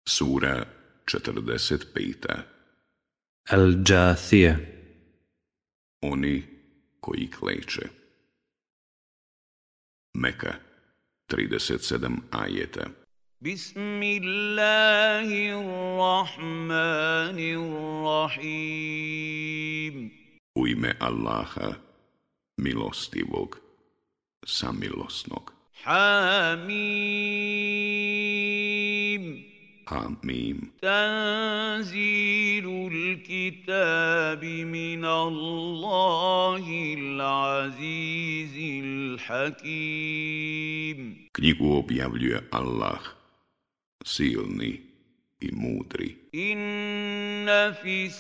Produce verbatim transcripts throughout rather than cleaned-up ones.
Sura četrdeset peta. Al-Džathije. Oni koji kleče. Meka, trideset sedam ajeta. Bismillahirrahmanirrahim. U ime Allaha, milostivog, samilosnog. Hamim. Hamim. Tanzilul kitabi min Allahil azizil hakim. Knjigu objavljuje Allah, silni i mudri. Inna fis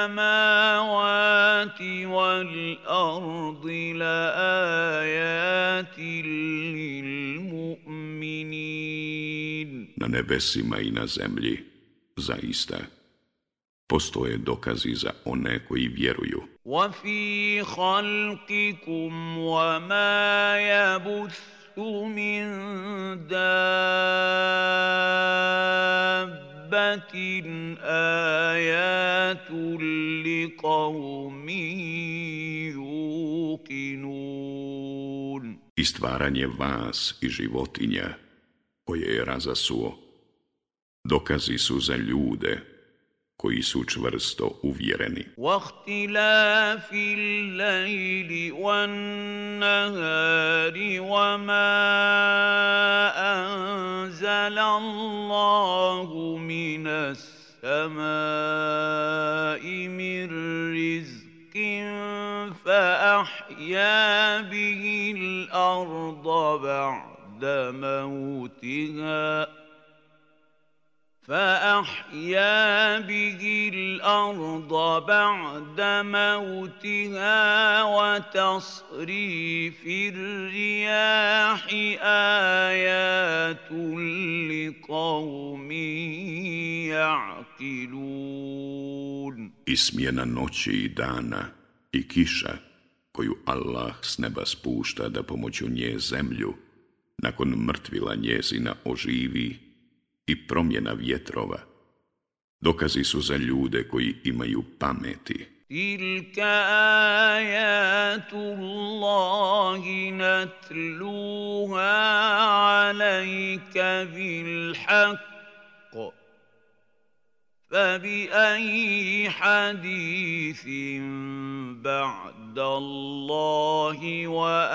samawati wal ardi la ayatin lil mu'minin. Na nebesima i na zemlji, zaista, postoje dokazi za one koji vjeruju. وَفِي خَلْقِكُمْ وَمَا يَبُثُّ مِن دَابَّةٍ آيَاتٌ لِقَوْمٍ يُوقِنُونَ. I stvaranje vas i životinja koje je razasuo, dokazi su za ljude koji su čvrsto uvjereni. وَاخْتِلَافِ اللَّيْلِ وَالنَّهَارِ وَمَا أَنزَلَ اللَّهُ مِنَ السَّمَاءِ مِن رِّزْقٍ فَأَحْيَا بِهِ الْأَرْضَ بَعْدَ مَوْتِهَا فأحيا به الأرض بعد موتها وتصريف الرياح آيات لقوم يعقلون. I smjena noći i dana i kiša koju Allah s neba spušta da pomoću nje zemlju nakon mrtvila njezina oživi i promjena vjetrova, dokazi su za ljude koji imaju pameti. Tilka ajatu Allahi natluha alejka bil haqq, fabi ayi hadithin ba'da Allahi wa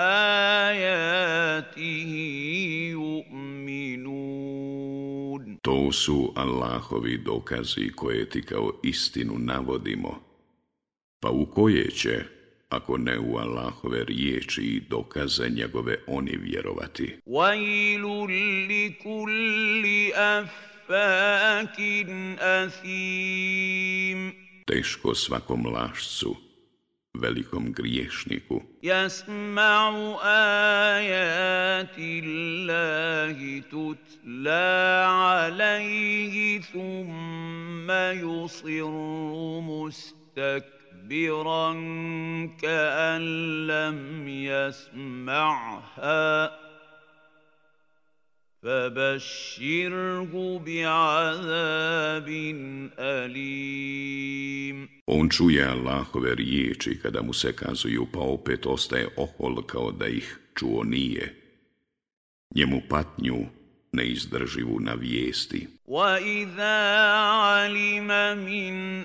ajatihi yu'minun. To su Allahovi dokazi koje ti kao istinu navodimo, pa u koje će, ako ne u Allahove riječi i dokaze njegove, oni vjerovati. Vajlun li kulli affakin athim. Teško svakom lašcu, velikom griješniku. Jasma'u ajati Allahi tutla alaihi thumma yusirru mustakbiran ka'an lam jasma'ha فَبَشِّرْهُ بِعَذَابٍ أَلِيمٍ. On čuje Allahove riječi kada mu se kazuju, pa opet ostaje ohol kao da ih čuo nije. Njemu patnju neizdrživu navijesti. وَإِذَا عَلِمَ مِنْ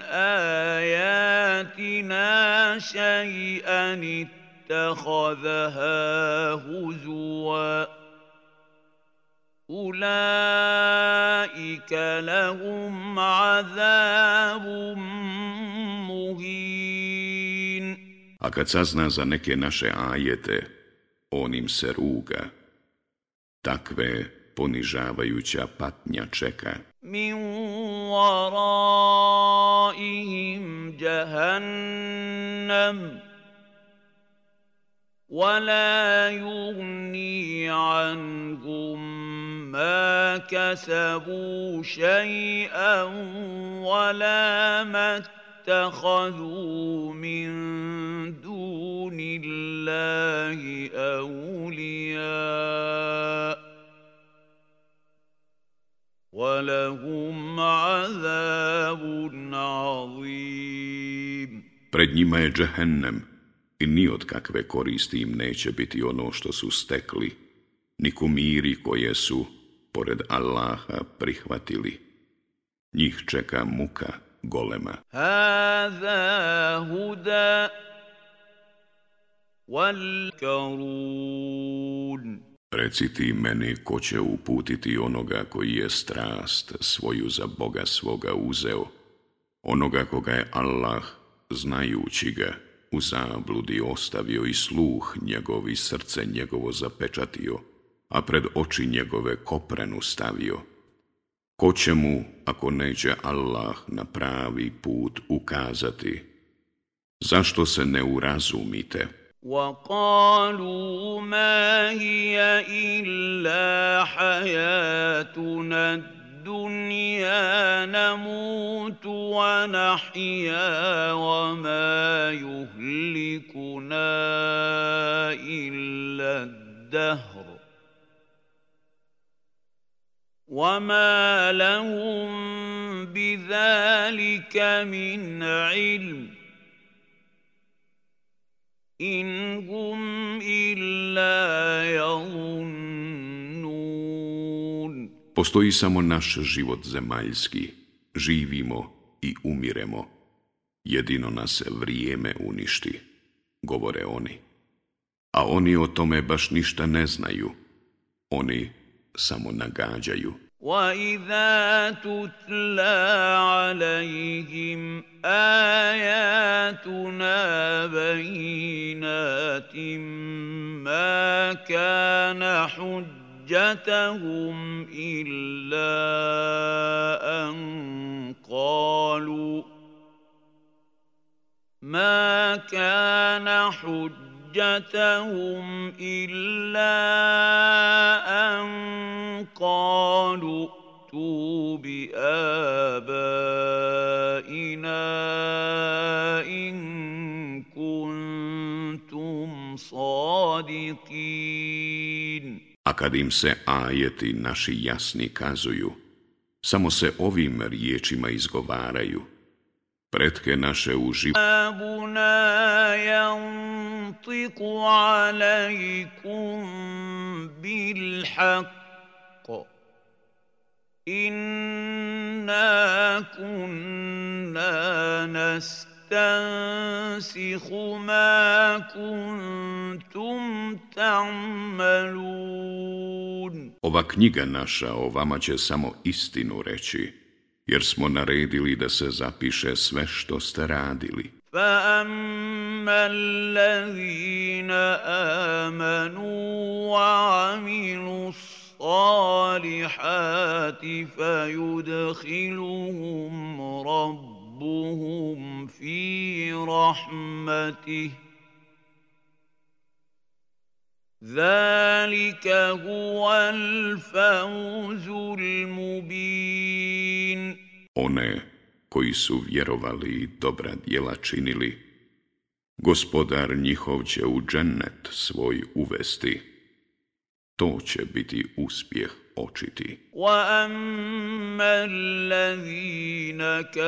آيَاتِنَا شَيْئًا اتَّخَذَهَا هُزُوًا أولئك لهم عذاب مهين. A kad sazna za neke naše ajete, on im se ruga. Takve ponižavajuća patnja čeka. Min waraihim jahannam ولا يغني عنهم ما كسبوا شيئا ولا ما اتخذوا من دون الله أولياء وَلَهُمْ عَذَابٌ عَظِيمٌ. Pred njima je džehennem i ni od kakve koristi im neće biti ono što su stekli, ni kumiri koje su, pored Allaha, prihvatili. Njih čeka muka golema. هَذَا هُدًى وَالْكَرُونَ. Reci ti meni ko će uputiti onoga koji je strast svoju za Boga svoga uzeo, onoga koga je Allah, znajući ga, u zabludi ostavio i sluh njegov i srce njegovo zapečatio, a pred oči njegove koprenu stavio. Ko će mu, ako neće Allah na pravi put ukazati? Zašto se ne urazumite? وَقَالُوا مَا هِيَ إِلَّا حَيَاتُنَا الدُّنْيَا نَمُوتُ وَنَحْيَا وَمَا يُهْلِكُنَا إِلَّا الدَّهْرُ وَمَا لَهُم بِذَلِكَ مِنْ عِلْمٍ إِنْ هُمْ إِلَّا يَظُنُّونَ. Postoji samo naš život zemaljski, živimo i umiremo. Jedino nas vrijeme uništi, govore oni. A oni o tome baš ništa ne znaju. Oni samo nagađaju. وَإِذَا تُتْلَى عَلَيْهِمْ آيَاتُنَا بَيِّنَاتٍ مَا كَانَ حُجَّتَهُمْ إِلَّا أَن قَالُوا مَا كَانَ حُجَّتَهُمْ إِلَّا أَن قَالُوا ائْتُوا بِآبَائِنَا إِن كُنتُمْ صَادِقِينَ. A kad im se ajeti naši jasni kazuju, samo se ovim riječima izgovaraju. Pretke naše u životu كِتَابُنَا يَنطِقُ عَلَيْكُمْ بِالْحَقِّ إِنَّا كُنَّا نَسْتَنسِخُ مَا كُنتُمْ تَعْمَلُونَ. Ova knjiga naša o vama će samo istinu reći, jer smo naredili da se zapiše sve što ste radili. فَأَمَّا الَّذِينَ آمَنُوا وَعَمِلُوا الصَّالِحَاتِ فَيُدْخِلُهُمْ رَبُّهُمْ فِي رَحْمَتِهِ ذَلِكَ هُوَ الْفَوْزُ الْمُبِينُ. One koji su vjerovali i dobra djela činili, Gospodar njihov će u džennet svoj uvesti. To će biti uspjeh očiti. وَأَمَّا الَّذِينَ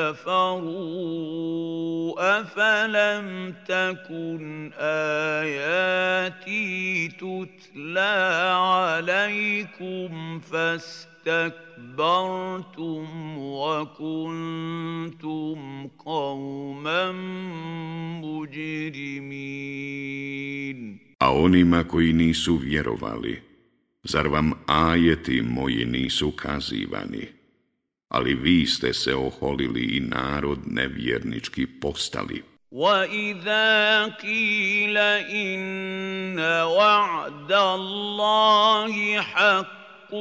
كَفَرُوا أَفَلَمْ تَكُنْ آيَاتِي تُتْلَى عَلَيْكُمْ فَاسْتَكْبَرْتُمْ وَكُنْتُمْ قَوْمًا مُجْرِمِينَ. A onima koji nisu vjerovali, zar vam ajeti moji nisu kazivani? Ali vi ste se oholili i narod nevjernički postali. وَإِذَا قِيلَ إِنَّ وَعْدَ اللَّهِ حَقٌّ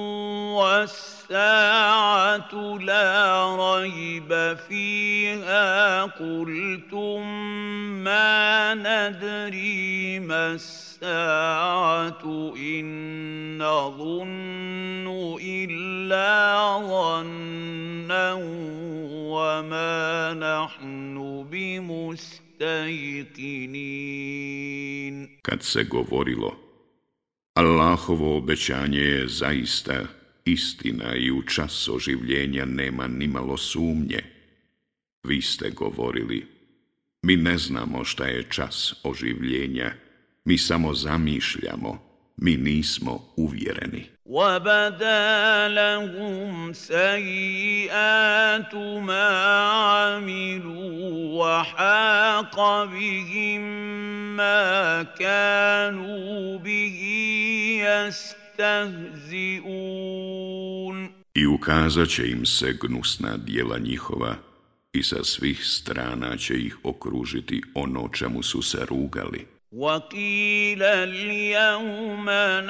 وَالسَّاعَةُ لَا رَيْبَ فِيهَا قُلْتُمْ مَا نَدْرِي مَا السَّاعَةُ إِن نَّظُنُّ إِلَّا ظَنًّا وَمَا نَحْنُ بِمُسْتَيْقِنِينَ. Kad se govorilo, Allahovo obećanje je zaista istina i u čas oživljenja nema nimalo sumnje. Vi ste govorili, mi ne znamo šta je čas oživljenja, mi samo zamišljamo, mi nismo uvjereni. وَبَدَا لَهُمْ سَيِّئَاتُ مَا عَمِلُوا وَحَاقَ بِهِم مَّا كَانُوا بِهِ يَسْتَهْزِئُونَ. I ukazat će im se gnusna djela njihova i sa svih strana će ih okružiti ono čemu su se rugali. وَقِيلَ الْيَوْمَ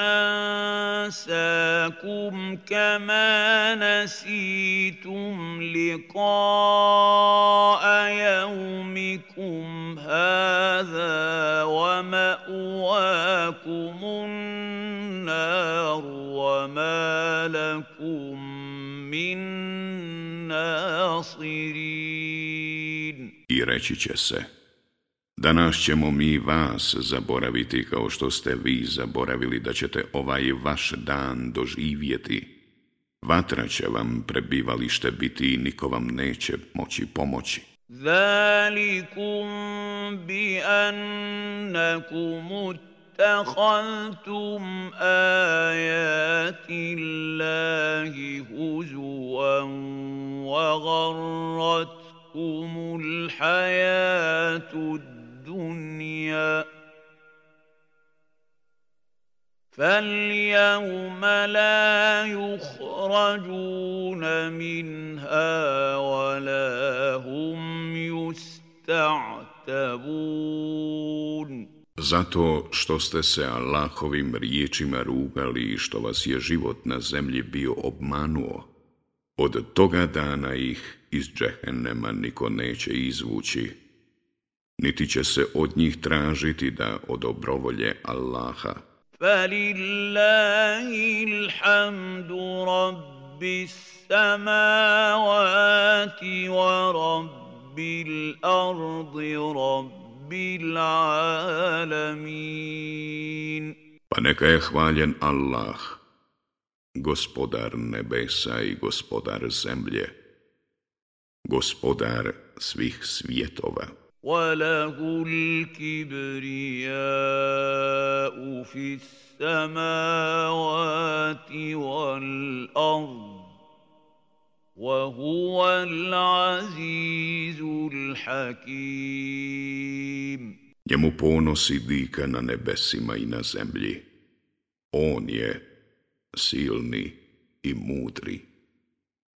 نَنسَاكُمْ كَمَا نَسِيتُمْ لِقَاءَ يَوْمِكُمْ هَٰذَا وَمَأْوَاكُمُ النَّارُ وَمَا لَكُم مِّن نَّاصِرِينَ. I reći će se, danas ćemo mi vas zaboraviti kao što ste vi zaboravili da ćete ovaj vaš dan doživjeti. Vatra će vam prebivalište biti i niko vam neće moći pomoći. ذَلِكُمْ بِأَنَّكُمُ اتَّخَذْتُمْ آيَاتِ اللَّهِ هُزُوًا وَغَرَّتْكُمُ الْحَيَاةُ الدُّنْيَا فَالْيَوْمَ لَا يُخْرَجُونَ مِنْهَا وَلَا هُمْ يُسْتَعْتَبُونَ. Zato što ste se Allahovim riječima rugali i što vas je život na zemlji bio obmanuo, od toga dana ih iz džehennema niko neće izvući, niti će se od njih tražiti da odobrovolje Allaha. فَلِلَّهِ الْحَمْدُ رَبِّ السَّمَاوَاتِ وَرَبِّ الْأَرْضِ رَبِّ الْعَالَمِينَ. Pa neka je hvaljen Allah, gospodar nebesa i gospodar zemlje, gospodar svih svjetova. وَلَهُ الْكِبْرِيَاءُ فِي السَّمَاوَاتِ وَالْأَرْضِ وَهُوَ الْعَزِيزُ الْحَكِيمُ. Njemu ponosi dika na nebesima i na zemlji. On je silni i mudri.